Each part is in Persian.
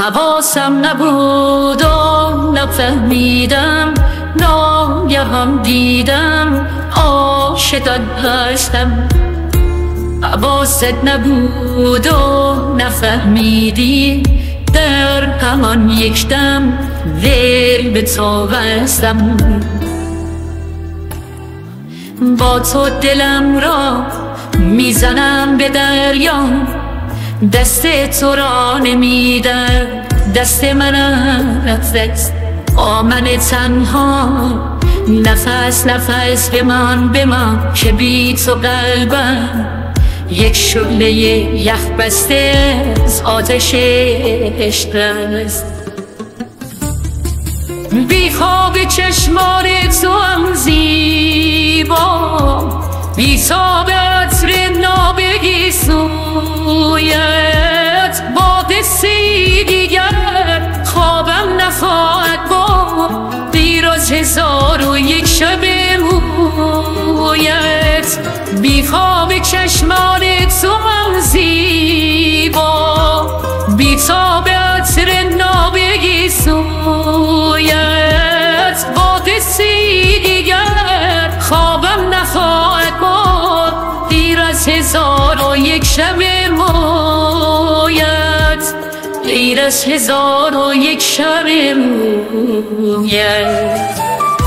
حواسم نبود و نفهمیدم، ناگهان دیدم عاشقت هستم. حواست نبود و نفهمیدی، در همان یک دم دل به تو بستم. با تو دلم را میزنم به دریا، دست تو را نمیدم، دست من رفت با من تنها. نفس نفس بمان که بی تو قلبم یک شعله یخ بسته از آتش عشق است. بی خواب چشمان تو هم زیبا، بی تاب عطر نابگی سویت، با قصه دیگر خوابم نخواهد برد، دیر از 1001 شب رویت. بی خواب چشمان تو هم زیبا، بی تاب عطر نابگی سویت، با قصه دیگر خوابم نخواهد برد، دیر از 1001 شب رویت، دیر از 1001 شب رویت.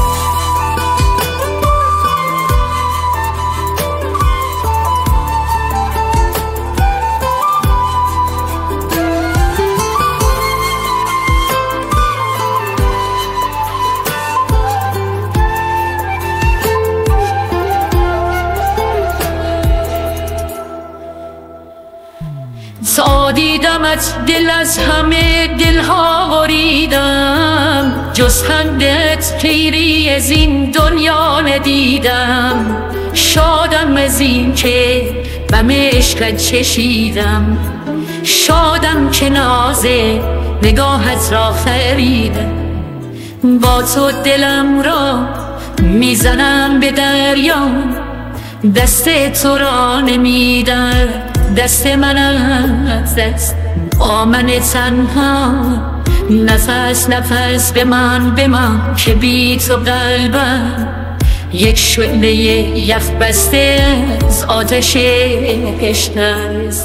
تا دیدمت دل از همه دلها بریدم، جز خندت خیری از این دنیا ندیدم. شادم از این که غم عشقت چشیدم، شادم که ناز نگاهت را خریدم. با تو دلم را میزنم به دریا، دست تو را نمیدم، دست من است با من تنها. نفس نفس بمان که بی تو قلبم یک شعله یخ بسته از آتش عشق است.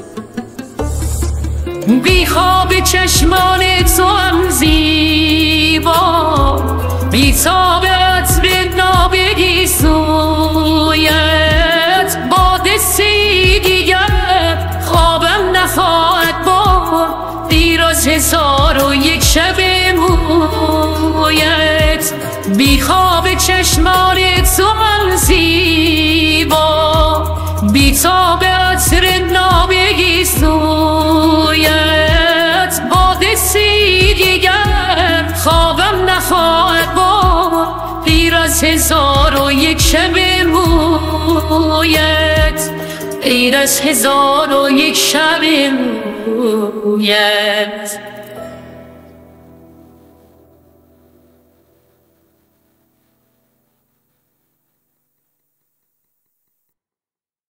بی خواب چشمان تو هم زیبا، بی تاب عطر نابگی سویت، با قصه دیگر خوابم نخواهد برد، دیر از 1001 شب رویت. بی خواب چشمان تو هم زیبا، بی تاب عطر نابگی سویت، با قصه دیگر خوابم نخواهد برد، دیر از 1001 شب رویت، دیر از 1001 شب رویت.